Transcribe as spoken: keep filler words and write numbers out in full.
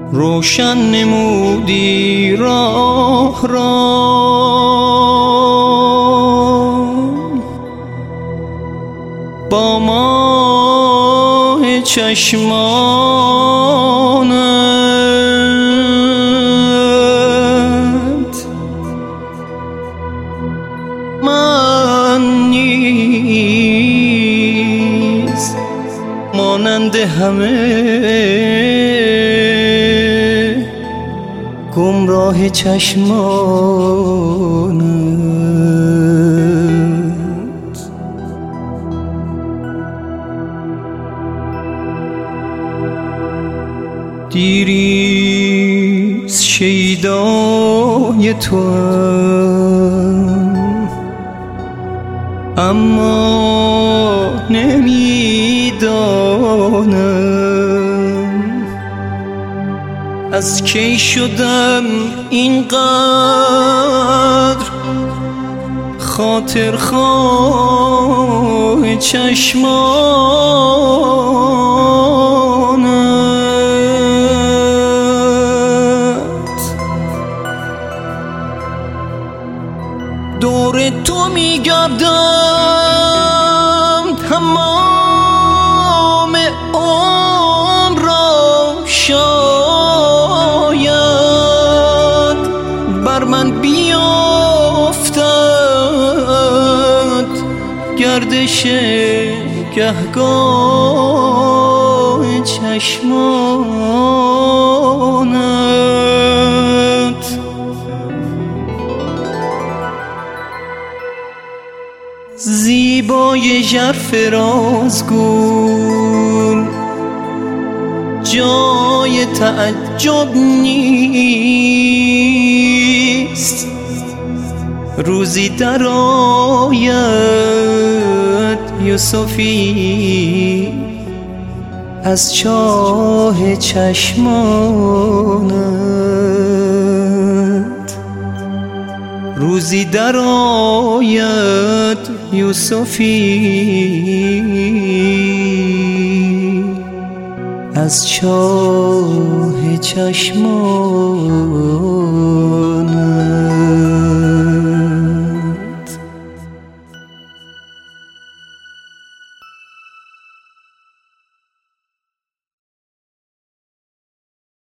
روشن نمودی راه را با ماه چشمانت. من نیز مانند همه گمراه چشمانت. دیریز شیدای توام، اما نمیدانم از کی شدم اینقدر خاطر خواه چشمانت. دور تو میگردم تمام عمر را، شاید بر من بیافتد گردش گهگاه چشمانت. زیبای ژرف رازگل جای تعجب نیست، روزی در آید یوسفی از چاه چشمانت. روزی در آید یوسفی از چاه چشمانت.